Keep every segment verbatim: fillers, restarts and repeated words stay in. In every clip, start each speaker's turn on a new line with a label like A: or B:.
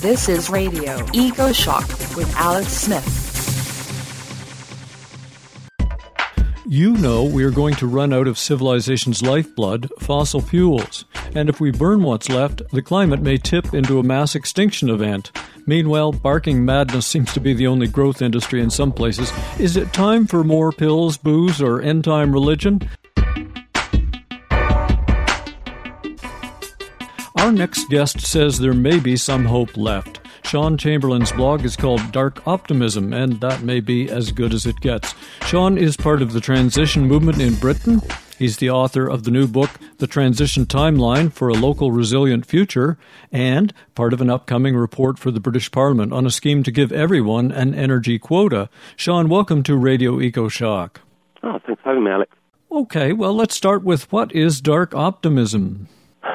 A: This is Radio Eco Shock with Alex Smith.
B: You know we are going to run out of civilization's lifeblood, fossil fuels. And if we burn what's left, the climate may tip into a mass extinction event. Meanwhile, barking madness seems to be the only growth industry in some places. Is it time for more pills, booze, or end-time religion? Our next guest says there may be some hope left. Sean Chamberlain's blog is called Dark Optimism, and that may be as good as it gets. Sean is part of the transition movement in Britain. He's the author of the new book, The Transition Timeline for a Local Resilient Future, and part of an upcoming report for the British Parliament on a scheme to give everyone an energy quota. Sean, welcome to Radio Eco Shock.
C: Oh, thanks for having me, Alex.
B: Okay, well, let's start with what is dark optimism?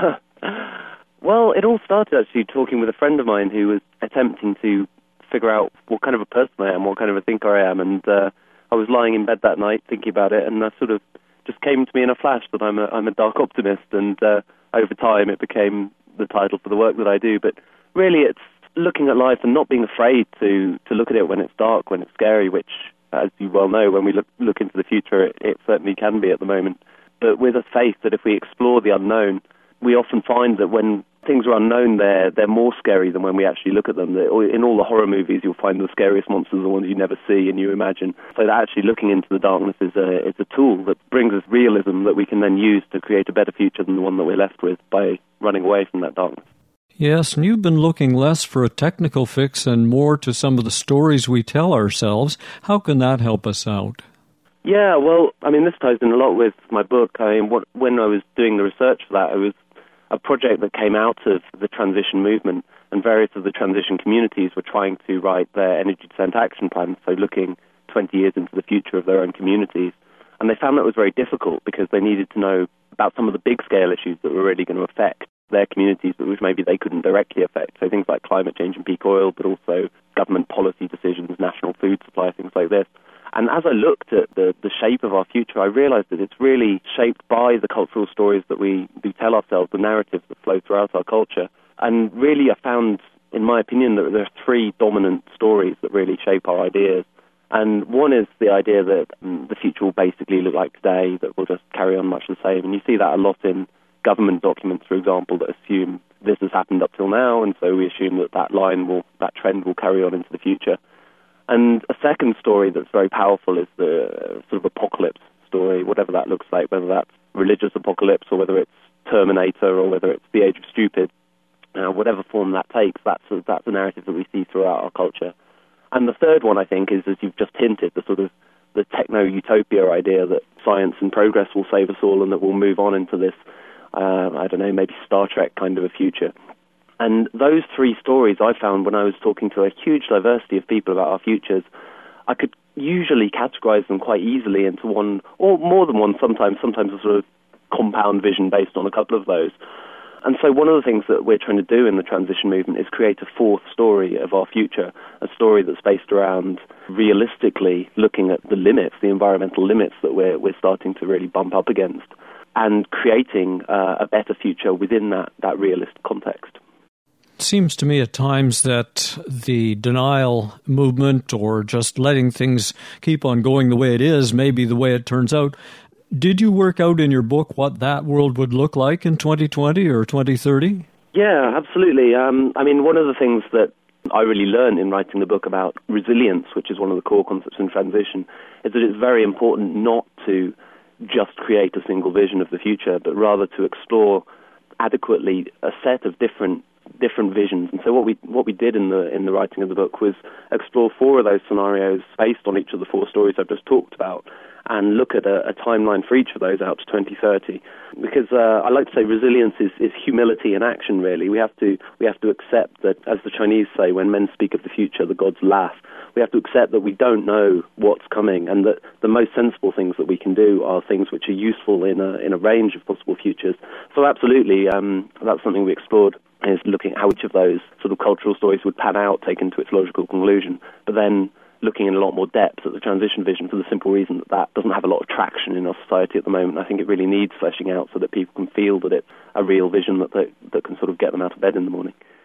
C: Well, it all started actually talking with a friend of mine who was attempting to figure out what kind of a person I am, what kind of a thinker I am, and uh, I was lying in bed that night thinking about it, and that sort of just came to me in a flash that I'm a, I'm a dark optimist, and uh, over time it became the title for the work that I do. But really it's looking at life and not being afraid to, to look at it when it's dark, when it's scary, which, as you well know, when we look, look into the future, it, it certainly can be at the moment. But with a faith that if we explore the unknown, we often find that when things are unknown, they're, they're more scary than when we actually look at them. In all the horror movies, you'll find the scariest monsters are the ones you never see and you imagine. So that actually looking into the darkness is a, is a tool that brings us realism that we can then use to create a better future than the one that we're left with by running away from that darkness.
B: Yes, and you've been looking less for a technical fix and more to some of the stories we tell ourselves. How can that help us out?
C: Yeah, well, I mean, this ties in a lot with my book. I mean, what, when I was doing the research for that, it was a project that came out of the transition movement, and various of the transition communities were trying to write their energy descent action plans, so looking twenty years into the future of their own communities. And they found that was very difficult because they needed to know about some of the big-scale issues that were really going to affect their communities, but which maybe they couldn't directly affect. So things like climate change and peak oil, but also government policy decisions, national food supply, things like this. And as I looked at the, the shape of our future, I realized that it's really shaped by the cultural stories that we do tell ourselves, the narratives that flow throughout our culture. And really I found, in my opinion, that there are three dominant stories that really shape our ideas. And one is the idea that um, the future will basically look like today, that we'll just carry on much the same. And you see that a lot in government documents, for example, that assume this has happened up till now, and so we assume that that line will, that trend will carry on into the future. And a second story that's very powerful is the sort of apocalypse story, whatever that looks like, whether that's religious apocalypse or whether it's Terminator or whether it's the Age of Stupid, uh, whatever form that takes, that's a, that's a narrative that we see throughout our culture. And the third one, I think, is, as you've just hinted, the sort of the techno-utopia idea that science and progress will save us all and that we'll move on into this, uh, I don't know, maybe Star Trek kind of a future. And those three stories I found when I was talking to a huge diversity of people about our futures, I could usually categorize them quite easily into one, or more than one sometimes, sometimes a sort of compound vision based on a couple of those. And so one of the things that we're trying to do in the transition movement is create a fourth story of our future, a story that's based around realistically looking at the limits, the environmental limits that we're, we're starting to really bump up against, and creating uh, a better future within that, that realist context.
B: It seems to me at times that the denial movement or just letting things keep on going the way it is may be the way it turns out. Did you work out in your book what that world would look like in twenty twenty or twenty thirty?
C: Yeah, absolutely. Um, I mean, one of the things that I really learned in writing the book about resilience, which is one of the core concepts in transition, is that it's very important not to just create a single vision of the future, but rather to explore adequately a set of different different visions. And so what we what we did in the in the writing of the book was explore four of those scenarios based on each of the four stories I've just talked about, and look at a, a timeline for each of those out to twenty thirty. Because uh, I like to say resilience is, is humility in action, really. We have to we have to accept that, as the Chinese say, when men speak of the future, the gods laugh. We have to accept that we don't know what's coming, and that the most sensible things that we can do are things which are useful in a in a range of possible futures. So absolutely, um, that's something we explored, is looking at how each of those sort of cultural stories would pan out, taken to its logical conclusion, but then looking in a lot more depth at the transition vision for the simple reason that that doesn't have a lot of traction in our society at the moment. I think it really needs fleshing out so that people can feel that it's a real vision that, that, that can sort of get them out of bed in the morning.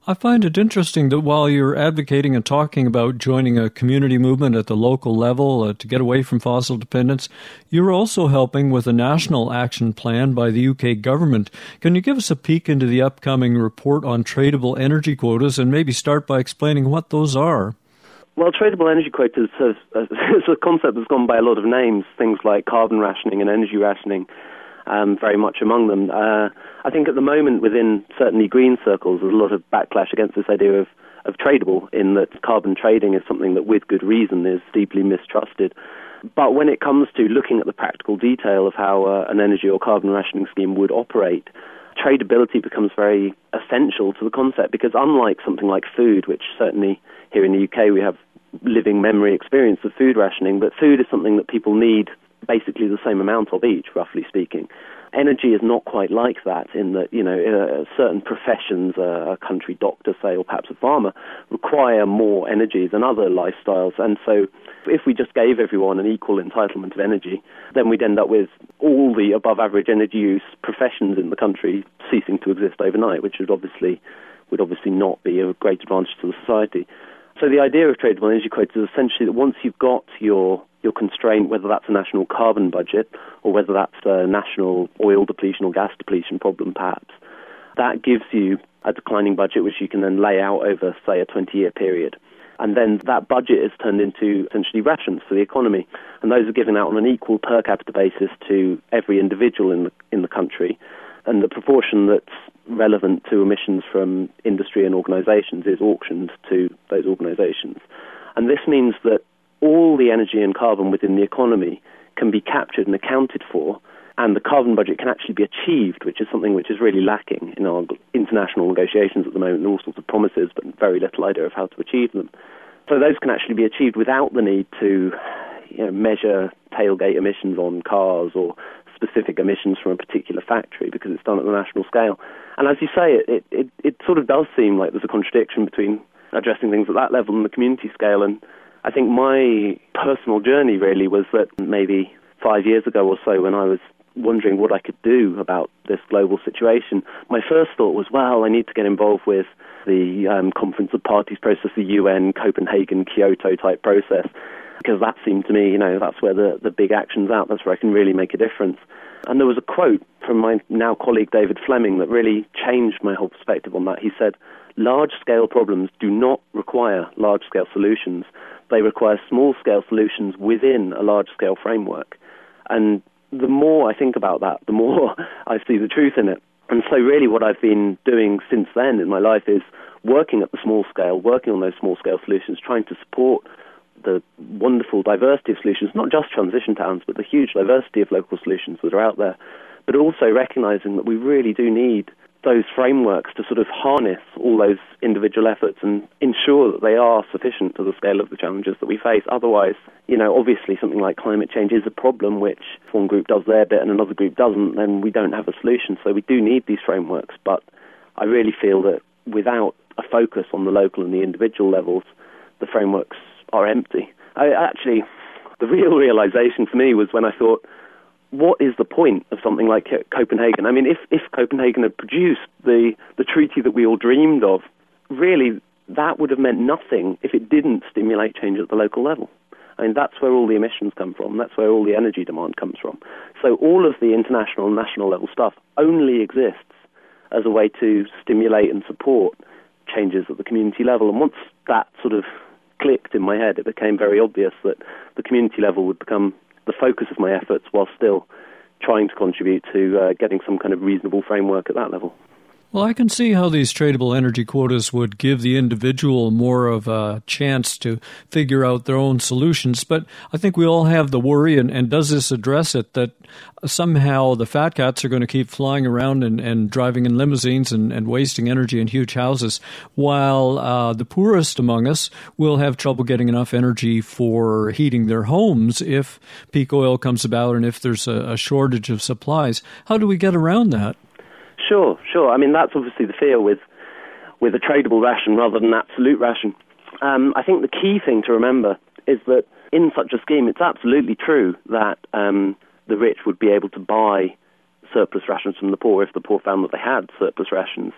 B: I find it interesting that while you're advocating and talking about joining a community movement at the local level uh, to get away from fossil dependence, you're also helping with a national action plan by the U K government. Can you give us a peek into the upcoming report on tradable energy quotas and maybe start by explaining what those are?
C: Well, tradable energy quotas is a concept that's gone by a lot of names, things like carbon rationing and energy rationing. Um, very much among them. Uh, I think at the moment within certainly green circles there's a lot of backlash against this idea of, of tradable, in that carbon trading is something that with good reason is deeply mistrusted. But when it comes to looking at the practical detail of how uh, an energy or carbon rationing scheme would operate, tradability becomes very essential to the concept, because unlike something like food, which certainly here in the U K we have living memory experience of food rationing, but food is something that people need basically the same amount of each, roughly speaking. Energy is not quite like that, in that, you know, uh, certain professions, uh, a country doctor, say, or perhaps a farmer, require more energy than other lifestyles. And so if we just gave everyone an equal entitlement of energy, then we'd end up with all the above-average energy use professions in the country ceasing to exist overnight, which would obviously, would obviously not be of great advantage to the society. So the idea of tradable energy quotas is essentially that once you've got your your constraint, whether that's a national carbon budget or whether that's a national oil depletion or gas depletion problem perhaps, that gives you a declining budget which you can then lay out over, say, a twenty-year period. And then that budget is turned into essentially rations for the economy. And those are given out on an equal per capita basis to every individual in the, in the country. And the proportion that's relevant to emissions from industry and organisations is auctioned to those organisations. And this means that all the energy and carbon within the economy can be captured and accounted for, and the carbon budget can actually be achieved, which is something which is really lacking in our international negotiations at the moment, and all sorts of promises, but very little idea of how to achieve them. So those can actually be achieved without the need to, you know, measure tailgate emissions on cars or specific emissions from a particular factory, because it's done at the national scale. And as you say, it, it, it, it sort of does seem like there's a contradiction between addressing things at that level and the community scale. And I think my personal journey really was that maybe five years ago or so, when I was wondering what I could do about this global situation, my first thought was, well, I need to get involved with the um, Conference of Parties process, the U N, Copenhagen, Kyoto type process, because that seemed to me, you know, that's where the, the big action's out, that's where I can really make a difference. And there was a quote from my now colleague David Fleming that really changed my whole perspective on that. He said, large-scale problems do not require large-scale solutions. They require small-scale solutions within a large-scale framework. And the more I think about that, the more I see the truth in it. And so really what I've been doing since then in my life is working at the small scale, working on those small-scale solutions, trying to support the wonderful diversity of solutions, not just transition towns, but the huge diversity of local solutions that are out there, but also recognizing that we really do need those frameworks to sort of harness all those individual efforts and ensure that they are sufficient to the scale of the challenges that we face. Otherwise, you know, obviously something like climate change is a problem which if one group does their bit and another group doesn't, then we don't have a solution. So we do need these frameworks, but I really feel that without a focus on the local and the individual levels, the frameworks are empty. I actually, the real realization for me was when I thought, what is the point of something like Copenhagen? I mean, if, if Copenhagen had produced the, the treaty that we all dreamed of, really that would have meant nothing if it didn't stimulate change at the local level. I mean, that's where all the emissions come from. That's where all the energy demand comes from. So all of the international and national level stuff only exists as a way to stimulate and support changes at the community level. And once that sort of clicked in my head, it became very obvious that the community level would become the focus of my efforts while still trying to contribute to uh, getting some kind of reasonable framework at that level.
B: Well, I can see how these tradable energy quotas would give the individual more of a chance to figure out their own solutions. But I think we all have the worry, and, and does this address it, that somehow the fat cats are going to keep flying around and, and driving in limousines and, and wasting energy in huge houses, while uh, the poorest among us will have trouble getting enough energy for heating their homes if peak oil comes about and if there's a, a shortage of supplies. How do we get around that?
C: Sure, sure. I mean, that's obviously the fear with with a tradable ration rather than an absolute ration. Um, I think the key thing to remember is that in such a scheme, it's absolutely true that um, the rich would be able to buy surplus rations from the poor if the poor found that they had surplus rations.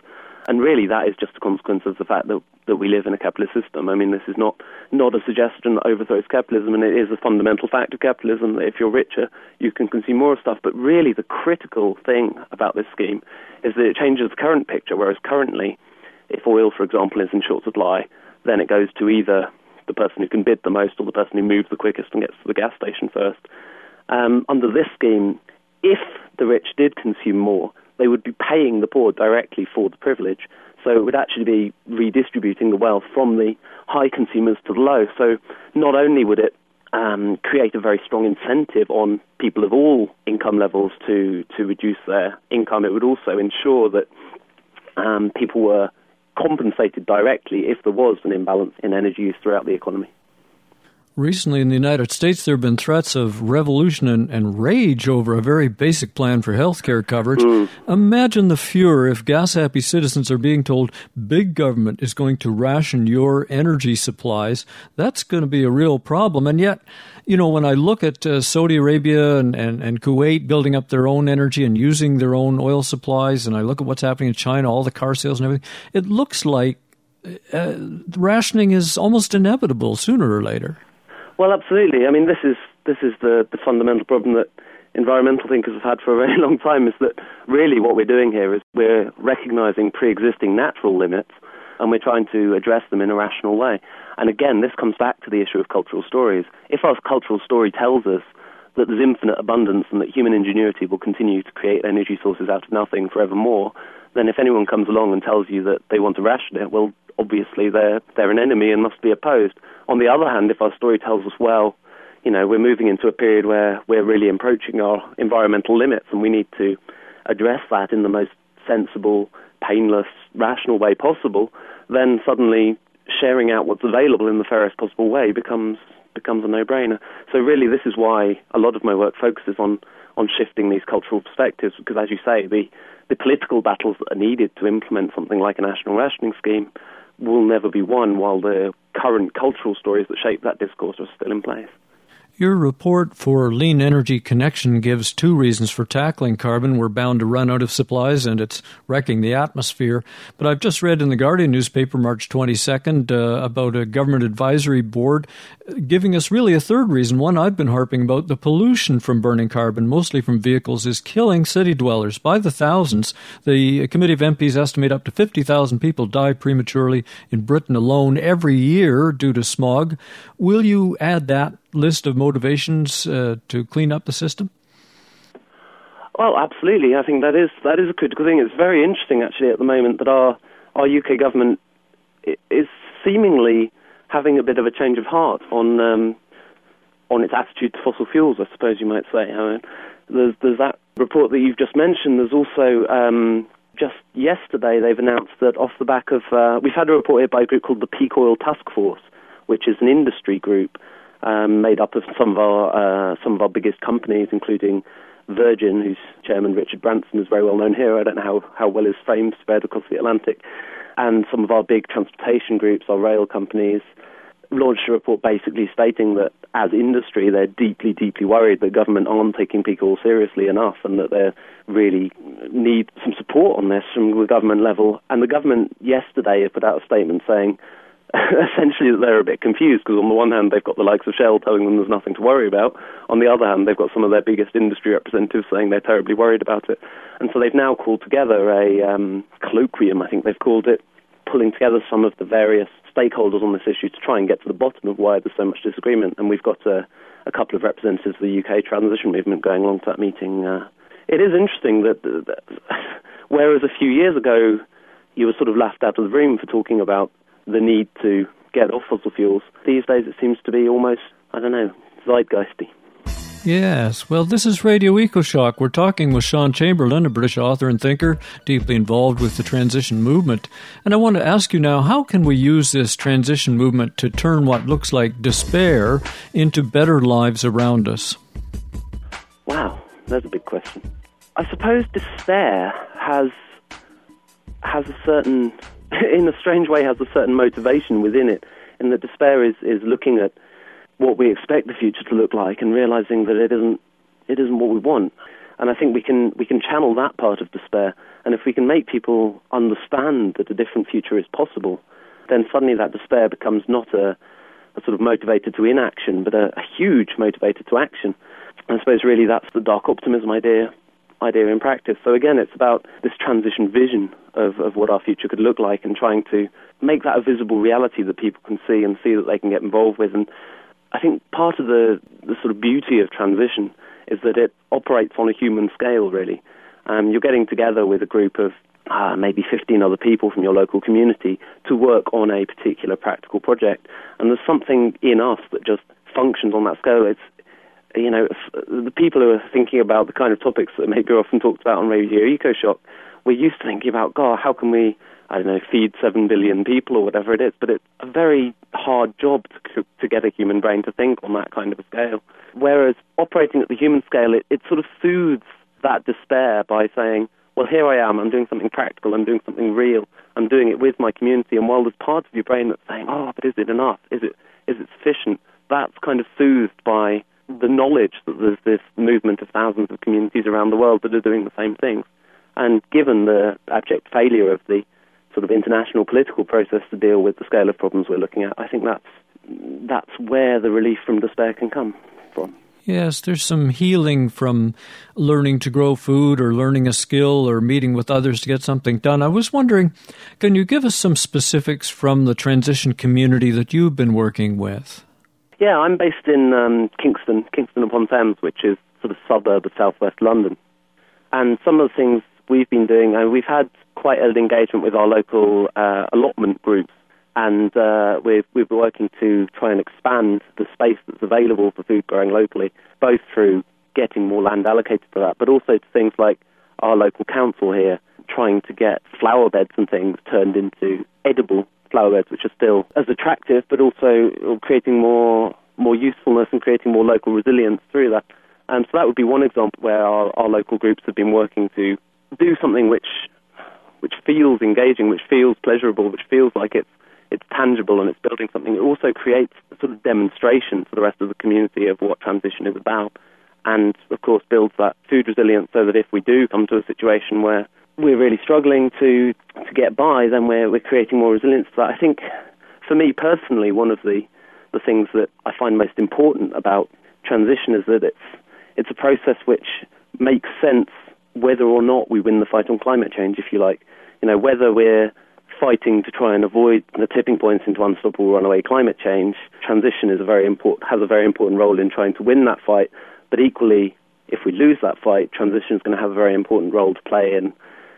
C: And really, that is just a consequence of the fact that, that we live in a capitalist system. I mean, this is not, not a suggestion that overthrows capitalism, and it is a fundamental fact of capitalism that if you're richer, you can consume more of stuff. But really, the critical thing about this scheme is that it changes the current picture, whereas currently, if oil, for example, is in short supply, then it goes to either the person who can bid the most or the person who moves the quickest and gets to the gas station first. Um, under this scheme, if the rich did consume more, they would be paying the poor directly for the privilege. So it would actually be redistributing the wealth from the high consumers to the low. So not only would it um, create a very strong incentive on people of all income levels to, to reduce their income, it would also ensure that um, people were compensated directly if there was an imbalance in energy use throughout the economy.
B: Recently in the United States, there have been threats of revolution and, and rage over a very basic plan for health care coverage. Mm. Imagine the furor if gas-happy citizens are being told big government is going to ration your energy supplies. That's going to be a real problem. And yet, you know, when I look at uh, Saudi Arabia and, and, and Kuwait building up their own energy and using their own oil supplies, and I look at what's happening in China, all the car sales and everything, it looks like uh, rationing is almost inevitable sooner or later.
C: Well, absolutely. I mean, this is this is the, the fundamental problem that environmental thinkers have had for a very long time, is that really what we're doing here is we're recognizing pre-existing natural limits and we're trying to address them in a rational way. And again, this comes back to the issue of cultural stories. If our cultural story tells us that there's infinite abundance and that human ingenuity will continue to create energy sources out of nothing forevermore, then if anyone comes along and tells you that they want to ration it, well, obviously they're they're an enemy and must be opposed. On the other hand, if our story tells us, well, you know, we're moving into a period where we're really approaching our environmental limits and we need to address that in the most sensible, painless, rational way possible, then suddenly sharing out what's available in the fairest possible way becomes becomes a no-brainer. So really this is why a lot of my work focuses on, on shifting these cultural perspectives, because as you say, the, the political battles that are needed to implement something like a national rationing scheme will never be won while the current cultural stories that shape that discourse are still in place.
B: Your report for Lean Energy Connection gives two reasons for tackling carbon. We're bound to run out of supplies and it's wrecking the atmosphere. But I've just read in the Guardian newspaper March twenty-second uh, about a government advisory board giving us really a third reason. One I've been harping about, the pollution from burning carbon, mostly from vehicles, is killing city dwellers by the thousands. The Committee of M Ps estimate up to fifty thousand people die prematurely in Britain alone every year due to smog. Will you add that list of motivations uh, to clean up the system?
C: Well, absolutely. I think that is that is a critical thing. It's very interesting, actually, at the moment that our, our U K government is seemingly having a bit of a change of heart on um, on its attitude to fossil fuels, I suppose you might say. I mean, there's, there's that report that you've just mentioned. There's also, um, just yesterday, they've announced that off the back of... Uh, we've had a report here by a group called the Peak Oil Task Force, which is an industry group Um, made up of some of our uh, some of our biggest companies, including Virgin, whose chairman Richard Branson is very well known here. I don't know how, how well his fame spread across the Atlantic. And some of our big transportation groups, our rail companies, launched a report basically stating that as industry, they're deeply, deeply worried that government aren't taking peak oil seriously enough and that they really need some support on this from the government level. And the government yesterday put out a statement saying essentially that they're a bit confused because on the one hand they've got the likes of Shell telling them there's nothing to worry about. On the other hand, they've got some of their biggest industry representatives saying they're terribly worried about it. And so they've now called together a um, colloquium, I think they've called it, pulling together some of the various stakeholders on this issue to try and get to the bottom of why there's so much disagreement. And we've got a, a couple of representatives of the U K transition movement going along to that meeting. Uh, it is interesting that, that whereas a few years ago you were sort of laughed out of the room for talking about the need to get off fossil fuels, these days it seems to be almost, I don't know, zeitgeisty.
B: Yes, well, this is Radio EcoShock. We're talking with Sean Chamberlain, a British author and thinker, deeply involved with the transition movement. And I want to ask you now, how can we use this transition movement to turn what looks like despair into better lives around us?
C: Wow, that's a big question. I suppose despair has has a certain... in a strange way, has a certain motivation within it, and that despair is, is looking at what we expect the future to look like and realizing that it isn't it isn't what we want. And I think we can we can channel that part of despair. And if we can make people understand that a different future is possible, then suddenly that despair becomes not a, a sort of motivator to inaction, but a, a huge motivator to action. And I suppose really that's the dark optimism idea idea in practice. So again, it's about this transition vision of, of what our future could look like and trying to make that a visible reality that people can see and see that they can get involved with. And I think part of the, the sort of beauty of transition is that it operates on a human scale, really. Um, you're getting together with a group of uh, maybe fifteen other people from your local community to work on a particular practical project. And there's something in us that just functions on that scale. It's, you know, the people who are thinking about the kind of topics that maybe are often talked about on Radio EcoShock, we're used to thinking about, God, how can we, I don't know, feed seven billion people or whatever it is. But it's a very hard job to, to get a human brain to think on that kind of a scale. Whereas operating at the human scale, it, it sort of soothes that despair by saying, well, here I am, I'm doing something practical, I'm doing something real, I'm doing it with my community. And while there's parts of your brain that's saying, oh, but is it enough? Is it is it sufficient? That's kind of soothed by the knowledge that there's this movement of thousands of communities around the world that are doing the same things. And given the abject failure of the sort of international political process to deal with the scale of problems we're looking at, I think that's that's where the relief from despair can come from.
B: Yes, there's some healing from learning to grow food or learning a skill or meeting with others to get something done. I was wondering, can you give us some specifics from the transition community that you've been working with?
C: Yeah, I'm based in um, Kingston, Kingston upon Thames, which is sort of suburb of southwest London. And some of the things we've been doing, uh, we've had quite an engagement with our local uh, allotment groups, and uh, we've, we've been working to try and expand the space that's available for food growing locally, both through getting more land allocated for that, but also to things like our local council here, trying to get flower beds and things turned into edible flower beds, which are still as attractive, but also creating more more usefulness and creating more local resilience through that. Um, so that would be one example where our, our local groups have been working to do something which which feels engaging, which feels pleasurable, which feels like it's it's tangible and it's building something. It also creates a sort of demonstration for the rest of the community of what transition is about, and of course builds that food resilience so that if we do come to a situation where we're really struggling to to get by, then we're we're creating more resilience to that. I think, for me personally, one of the, the things that I find most important about transition is that it's it's a process which makes sense whether or not we win the fight on climate change, if you like. You know, whether we're fighting to try and avoid the tipping points into unstoppable runaway climate change, transition is a very important has a very important role in trying to win that fight. But equally, if we lose that fight, transition is going to have a very important role to play in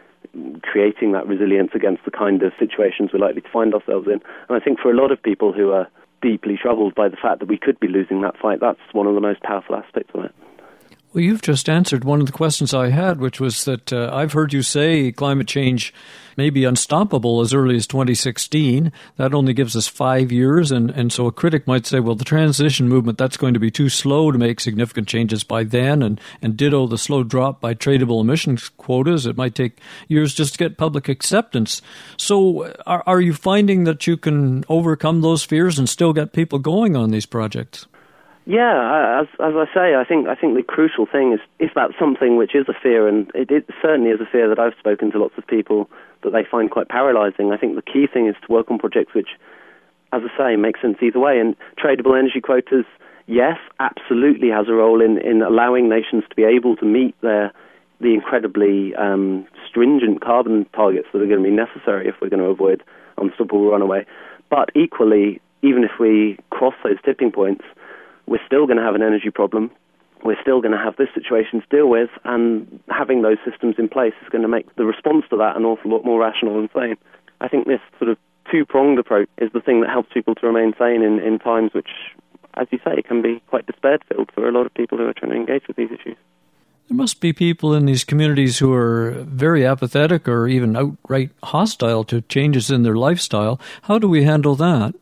C: creating that resilience against the kind of situations we're likely to find ourselves in. And I think for a lot of people who are deeply troubled by the fact that we could be losing that fight, that's one of the most powerful aspects of it.
B: Well, you've just answered one of the questions I had, which was that uh, I've heard you say climate change may be unstoppable as early as twenty sixteen. That only gives us five years, and, and so a critic might say, well, the transition movement, that's going to be too slow to make significant changes by then, and, and ditto the slow drop by tradable emissions quotas. It might take years just to get public acceptance. So are, are you finding that you can overcome those fears and still get people going on these projects?
C: Yeah, as as I say, I think I think the crucial thing is if that's something which is a fear, and it, it certainly is a fear that I've spoken to lots of people that they find quite paralysing. I think the key thing is to work on projects which, as I say, make sense either way. And tradable energy quotas, yes, absolutely has a role in, in allowing nations to be able to meet their the incredibly um, stringent carbon targets that are going to be necessary if we're going to avoid unstoppable runaway. But equally, even if we cross those tipping points, we're still going to have an energy problem. We're still going to have this situation to deal with, and having those systems in place is going to make the response to that an awful lot more rational and sane. I think this sort of two-pronged approach is the thing that helps people to remain sane in, in times which, as you say, can be quite despair-filled for a lot of people who are trying to engage with these issues.
B: There must be people in these communities who are very apathetic or even outright hostile to changes in their lifestyle. How do we handle that?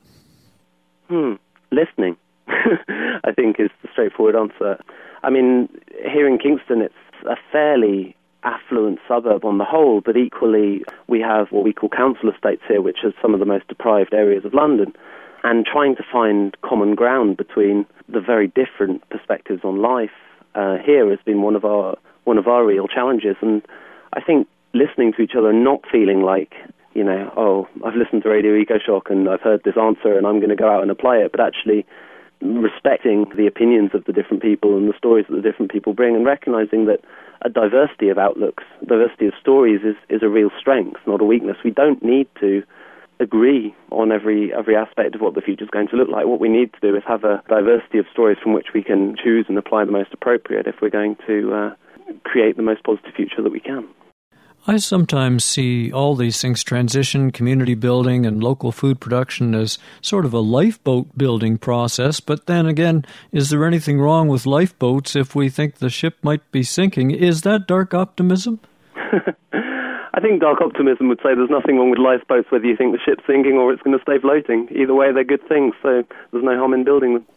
C: Hmm. Listening. I think is the straightforward answer. I mean, here in Kingston, it's a fairly affluent suburb on the whole, but equally we have what we call council estates here, which are some of the most deprived areas of London. And trying to find common ground between the very different perspectives on life uh, here has been one of our one of our real challenges. And I think listening to each other and not feeling like, you know, oh, I've listened to Radio EcoShock and I've heard this answer and I'm going to go out and apply it, but actually respecting the opinions of the different people and the stories that the different people bring, and recognizing that a diversity of outlooks, diversity of stories is, is a real strength, not a weakness. We don't need to agree on every every aspect of what the future is going to look like. What we need to do is have a diversity of stories from which we can choose and apply the most appropriate if we're going to uh, create the most positive future that we can.
B: I sometimes see all these things, transition, community building, and local food production, as sort of a lifeboat building process. But then again, is there anything wrong with lifeboats if we think the ship might be sinking? Is that dark optimism?
C: I think dark optimism would say there's nothing wrong with lifeboats, whether you think the ship's sinking or it's going to stay floating. Either way, they're good things, so there's no harm in building them.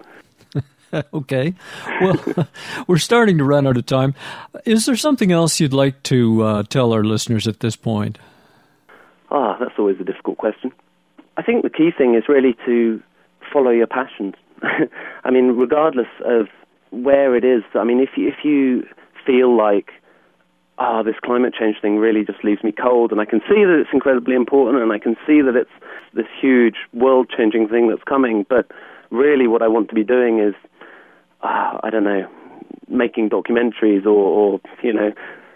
B: Okay. Well, we're starting to run out of time. Is there something else you'd like to uh, tell our listeners at this point?
C: Ah, that's always a difficult question. I think the key thing is really to follow your passions. I mean, regardless of where it is, I mean, if you, if you feel like, ah, oh, this climate change thing really just leaves me cold, and I can see that it's incredibly important, and I can see that it's this huge world-changing thing that's coming, but really what I want to be doing is, uh, I don't know, making documentaries or, or, you know,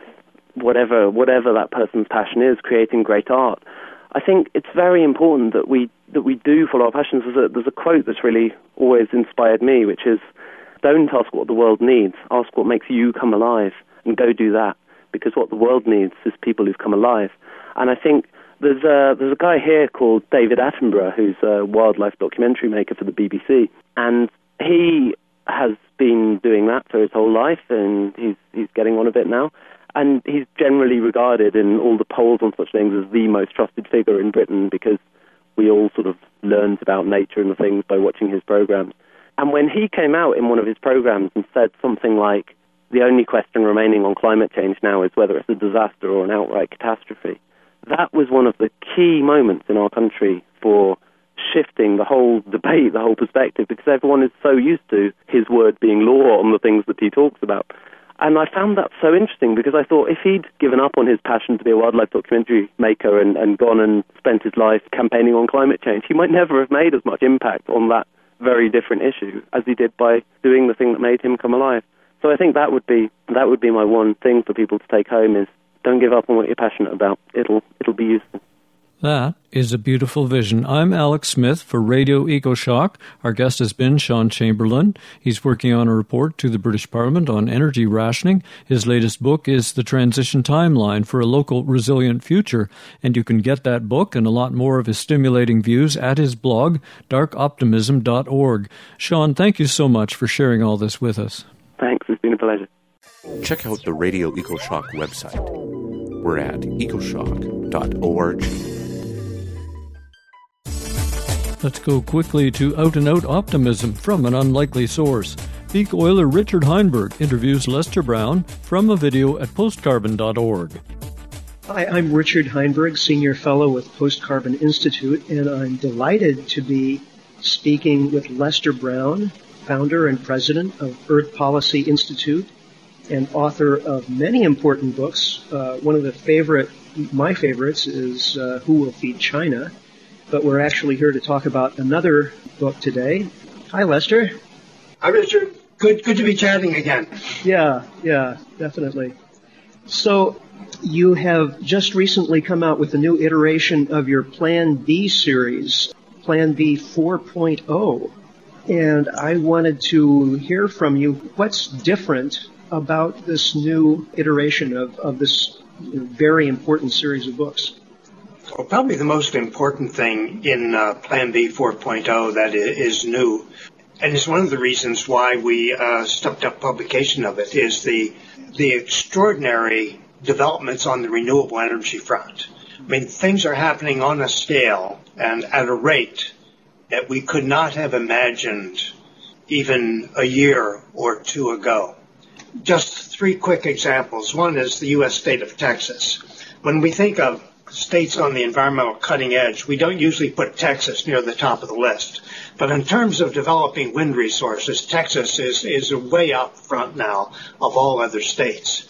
C: whatever whatever that person's passion is, creating great art. I think it's very important that we that we do follow our passions. There's a, there's a quote that's really always inspired me, which is, don't ask what the world needs, ask what makes you come alive, and go do that, because what the world needs is people who've come alive. And I think there's a, there's a guy here called David Attenborough, who's a wildlife documentary maker for the B B C, and he has been doing that for his whole life, and he's he's getting on a bit now. And he's generally regarded in all the polls on such things as the most trusted figure in Britain, because we all sort of learned about nature and the things by watching his programs. And when he came out in one of his programs and said something like, the only question remaining on climate change now is whether it's a disaster or an outright catastrophe, that was one of the key moments in our country for shifting the whole debate, the whole perspective, because everyone is so used to his word being law on the things that he talks about. And I found that so interesting, because I thought if he'd given up on his passion to be a wildlife documentary maker and, and gone and spent his life campaigning on climate change, he might never have made as much impact on that very different issue as he did by doing the thing that made him come alive. So I think that would be that would be my one thing for people to take home is, don't give up on what you're passionate about. It'll it'll be useful.
B: That is a beautiful vision. I'm Alex Smith for Radio EcoShock. Our guest has been Sean Chamberlain. He's working on a report to the British Parliament on energy rationing. His latest book is The Transition Timeline for a Local Resilient Future, and you can get that book and a lot more of his stimulating views at his blog, dark optimism dot org. Sean, thank you so much for sharing all this with us.
C: Thanks. It's been a pleasure.
D: Check out the Radio EcoShock website. We're at ecoshock dot org.
B: Let's go quickly to out-and-out optimism from an unlikely source. Peak oiler Richard Heinberg interviews Lester Brown from a video at postcarbon dot org.
E: Hi, I'm Richard Heinberg, Senior Fellow with Post Carbon Institute, and I'm delighted to be speaking with Lester Brown, founder and president of Earth Policy Institute and author of many important books. Uh, one of the favorite, my favorites is uh, Who Will Feed China? But we're actually here to talk about another book today. Hi, Lester.
F: Hi, Richard. Good, good to be chatting again.
E: Yeah, yeah, definitely. So you have just recently come out with a new iteration of your Plan B series, Plan B four point oh. And I wanted to hear from you what's different about this new iteration of, of this very important series of books.
F: Well, probably the most important thing in uh, Plan B four point oh that is new, and is one of the reasons why we uh, stepped up publication of it, is the the extraordinary developments on the renewable energy front. I mean, things are happening on a scale and at a rate that we could not have imagined even a year or two ago. Just three quick examples. One is the U S state of Texas. When we think of states on the environmental cutting edge, we don't usually put Texas near the top of the list. But in terms of developing wind resources, Texas is, is way up front now of all other states.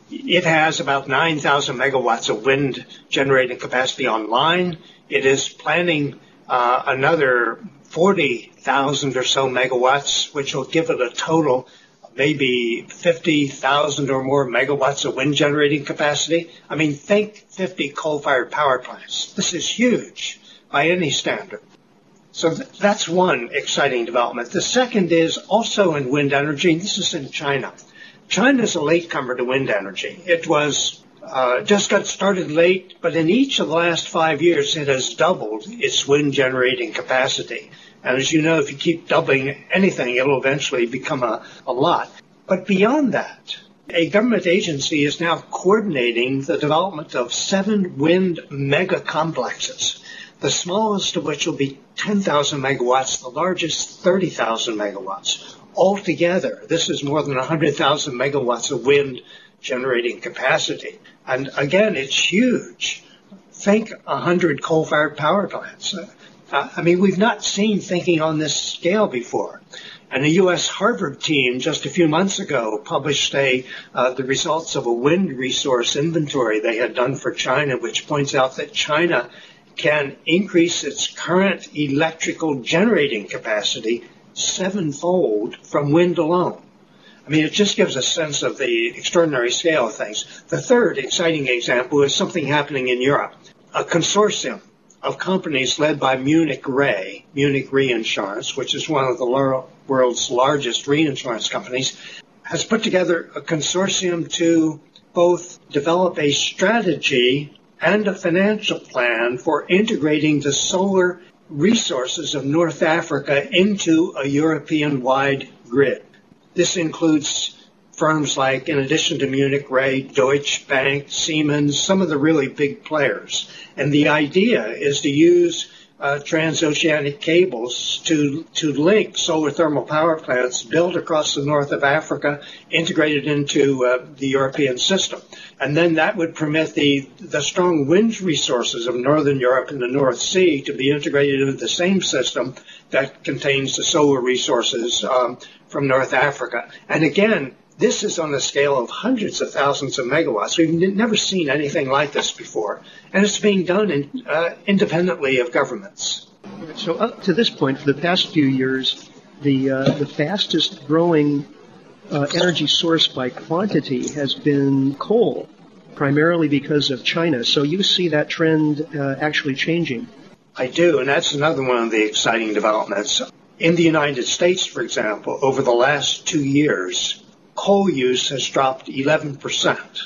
F: It has about nine thousand megawatts of wind generating capacity online. It is planning uh, another forty thousand or so megawatts, which will give it a total of maybe fifty thousand or more megawatts of wind generating capacity. I mean, think fifty coal-fired power plants. This is huge by any standard. So th- that's one exciting development. The second is also in wind energy. This is in China. China is a latecomer to wind energy. It was uh, just got started late, but in each of the last five years, it has doubled its wind generating capacity. And as you know, if you keep doubling anything, it'll eventually become a, a lot. But beyond that, a government agency is now coordinating the development of seven wind mega complexes, the smallest of which will be ten thousand megawatts, the largest thirty thousand megawatts. Altogether, this is more than one hundred thousand megawatts of wind generating capacity. And again, it's huge. Think one hundred coal-fired power plants. Uh, I mean, we've not seen thinking on this scale before. And a U S Harvard team just a few months ago published a, uh, the results of a wind resource inventory they had done for China, which points out that China can increase its current electrical generating capacity sevenfold from wind alone. I mean, it just gives a sense of the extraordinary scale of things. The third exciting example is something happening in Europe. A consortium of companies led by Munich Re, Munich Reinsurance, which is one of the world's largest reinsurance companies, has put together a consortium to both develop a strategy and a financial plan for integrating the solar resources of North Africa into a European-wide grid. This includes firms like, in addition to Munich Re, Deutsche Bank, Siemens, some of the really big players. And the idea is to use uh, transoceanic cables to to link solar thermal power plants built across the north of Africa, integrated into uh, the European system. And then that would permit the, the strong wind resources of Northern Europe and the North Sea to be integrated into the same system that contains the solar resources um, from North Africa. And again, this is on a scale of hundreds of thousands of megawatts. We've never seen anything like this before. And it's being done in, uh, independently of governments.
E: So up to this point, for the past few years, the, uh, the fastest growing uh, energy source by quantity has been coal, primarily because of China. So you see that trend uh, actually changing.
F: I do, and that's another one of the exciting developments. In the United States, for example, over the last two years, coal use has dropped eleven percent.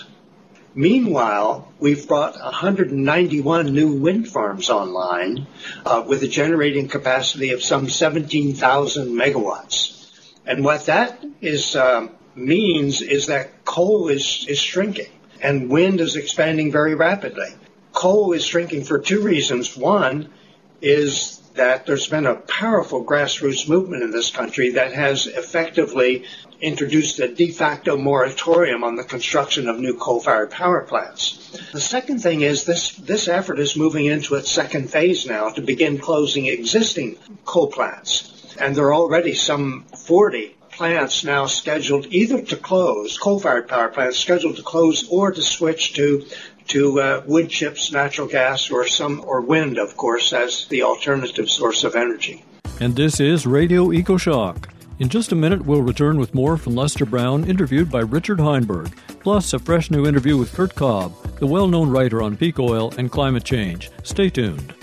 F: Meanwhile, we've brought one hundred ninety-one new wind farms online uh, with a generating capacity of some seventeen thousand megawatts. And what that is uh, means is that coal is, is shrinking and wind is expanding very rapidly. Coal is shrinking for two reasons. One is that there's been a powerful grassroots movement in this country that has effectively introduced a de facto moratorium on the construction of new coal-fired power plants. The second thing is this, this effort is moving into its second phase now to begin closing existing coal plants. And there are already some forty plants now scheduled either to close, coal-fired power plants scheduled to close, or to switch to to uh, wood chips, natural gas, or some or wind, of course, as the alternative source of energy.
B: And this is Radio EcoShock. In just a minute, we'll return with more from Lester Brown, interviewed by Richard Heinberg, plus a fresh new interview with Kurt Cobb, the well-known writer on peak oil and climate change. Stay tuned.